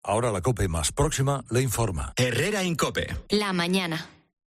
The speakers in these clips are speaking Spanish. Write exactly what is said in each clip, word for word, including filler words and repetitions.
Ahora la COPE más próxima le informa. Herrera Incope. La mañana.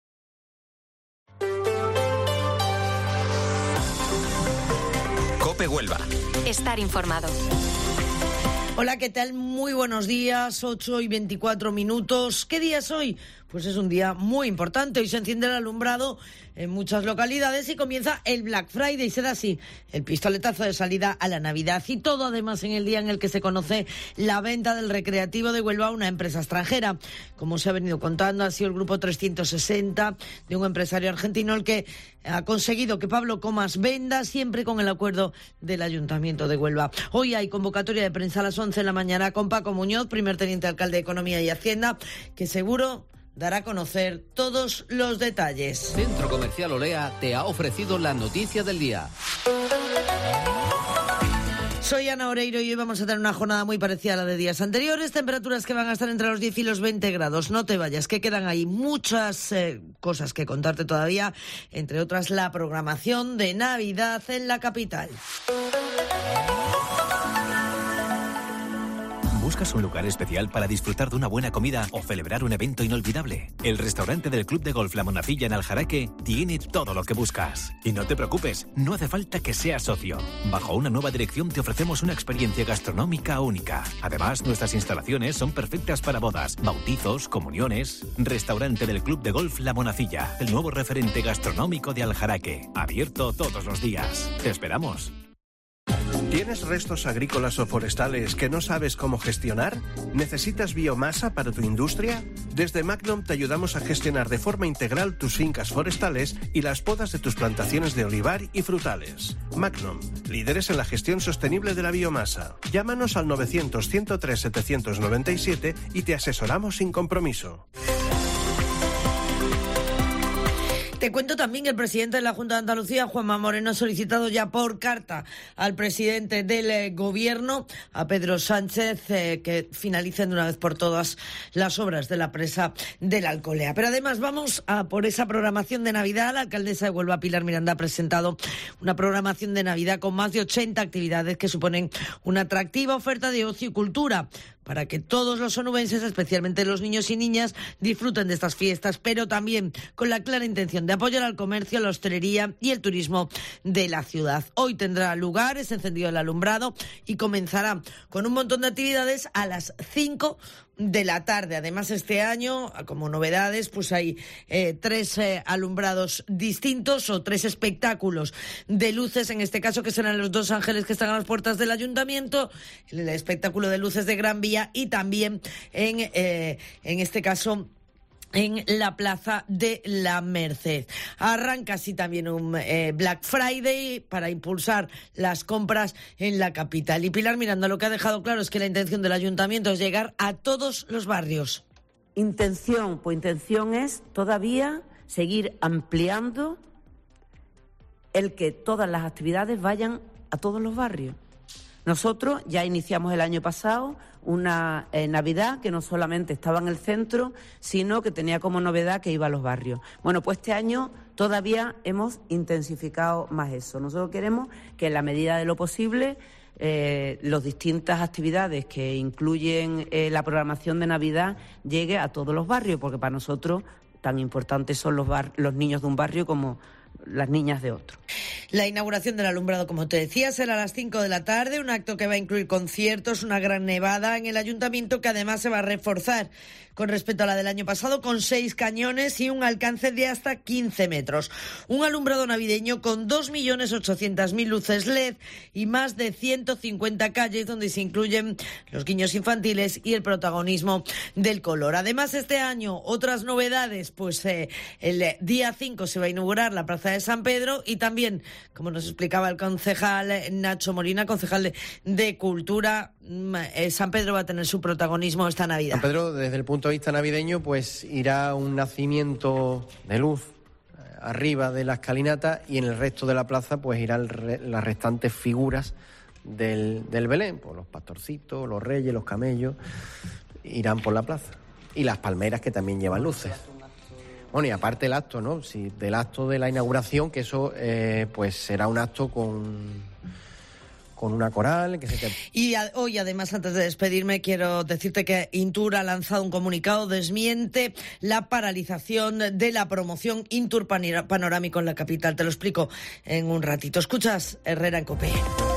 COPE Huelva. Estar informado. Hola, ¿qué tal? Muy buenos días, ocho y veinticuatro minutos. ¿Qué día es hoy? Pues es un día muy importante. Hoy se enciende el alumbrado en muchas localidades y comienza el Black Friday. Será así el pistoletazo de salida a la Navidad. Y todo además en el día en el que se conoce la venta del Recreativo de Huelva a una empresa extranjera. Como se ha venido contando, ha sido el grupo trescientos sesenta de un empresario argentino el que ha conseguido que Pablo Comas venda, siempre con el acuerdo del Ayuntamiento de Huelva. Hoy hay convocatoria de prensa a las once de la mañana con Paco Muñoz, primer teniente alcalde de Economía y Hacienda, que seguro dará a conocer todos los detalles. Centro Comercial Olea te ha ofrecido la noticia del día. Soy Ana Oreiro y hoy vamos a tener una jornada muy parecida a la de días anteriores. Temperaturas que van a estar entre los diez y los veinte grados. No te vayas, que quedan ahí muchas eh, cosas que contarte todavía. Entre otras, la programación de Navidad en la capital. ¿Buscas un lugar especial para disfrutar de una buena comida o celebrar un evento inolvidable? El restaurante del Club de Golf La Monacilla en Aljaraque tiene todo lo que buscas. Y no te preocupes, no hace falta que seas socio. Bajo una nueva dirección te ofrecemos una experiencia gastronómica única. Además, nuestras instalaciones son perfectas para bodas, bautizos, comuniones. Restaurante del Club de Golf La Monacilla, el nuevo referente gastronómico de Aljaraque. Abierto todos los días. Te esperamos. ¿Tienes restos agrícolas o forestales que no sabes cómo gestionar? ¿Necesitas biomasa para tu industria? Desde Magnum te ayudamos a gestionar de forma integral tus fincas forestales y las podas de tus plantaciones de olivar y frutales. Magnum, líderes en la gestión sostenible de la biomasa. Llámanos al novecientos, ciento tres, setecientos noventa y siete y te asesoramos sin compromiso. Te cuento también que el presidente de la Junta de Andalucía, Juanma Moreno, ha solicitado ya por carta al presidente del eh, Gobierno, a Pedro Sánchez, eh, que finalicen de una vez por todas las obras de la presa del Alcolea. Pero además vamos a por esa programación de Navidad. La alcaldesa de Huelva, Pilar Miranda, ha presentado una programación de Navidad con más de ochenta actividades que suponen una atractiva oferta de ocio y cultura, para que todos los onubenses, especialmente los niños y niñas, disfruten de estas fiestas, pero también con la clara intención de apoyar al comercio, la hostelería y el turismo de la ciudad. Hoy tendrá lugar, es encendido el alumbrado y comenzará con un montón de actividades a las cinco de la tarde. Además, este año, como novedades, pues hay eh, tres eh, alumbrados distintos o tres espectáculos de luces, en este caso que serán los dos ángeles que están a las puertas del ayuntamiento, el espectáculo de luces de Gran Vía y también en, eh, en este caso en la Plaza de la Merced. Arranca así también un eh, Black Friday para impulsar las compras en la capital. Y Pilar Miranda lo que ha dejado claro es que la intención del ayuntamiento es llegar a todos los barrios. Intención, pues intención es todavía seguir ampliando el que todas las actividades vayan a todos los barrios. Nosotros ya iniciamos el año pasado una eh, Navidad que no solamente estaba en el centro, sino que tenía como novedad que iba a los barrios. Bueno, pues este año todavía hemos intensificado más eso. Nosotros queremos que en la medida de lo posible eh, las distintas actividades que incluyen eh, la programación de Navidad llegue a todos los barrios, porque para nosotros tan importantes son los, bar- los niños de un barrio como las niñas de otro. La inauguración del alumbrado, como te decía, será a las cinco de la tarde, un acto que va a incluir conciertos, una gran nevada en el ayuntamiento que además se va a reforzar con respecto a la del año pasado, con seis cañones y un alcance de hasta quince metros. Un alumbrado navideño con dos millones ochocientas mil luces L E D y más de ciento cincuenta calles donde se incluyen los guiños infantiles y el protagonismo del color. Además, este año, otras novedades, pues eh, el día cinco se va a inaugurar la Plaza de San Pedro y también, como nos explicaba el concejal Nacho Molina, concejal de, de Cultura, eh, San Pedro va a tener su protagonismo esta Navidad. San Pedro, desde el punto de vista navideño, pues irá un nacimiento de luz arriba de la escalinata y en el resto de la plaza pues irán re, las restantes figuras del, del Belén, pues los pastorcitos, los reyes, los camellos, irán por la plaza. Y las palmeras que también llevan luces. Bueno, y aparte el acto, ¿no? Sí, del acto de la inauguración, que eso eh, pues será un acto con, con una coral. Que se te... Y a, hoy, además, antes de despedirme, quiero decirte que Intur ha lanzado un comunicado, desmiente la paralización de la promoción Intur Panorámico en la capital. Te lo explico en un ratito. Escuchas Herrera en COPE.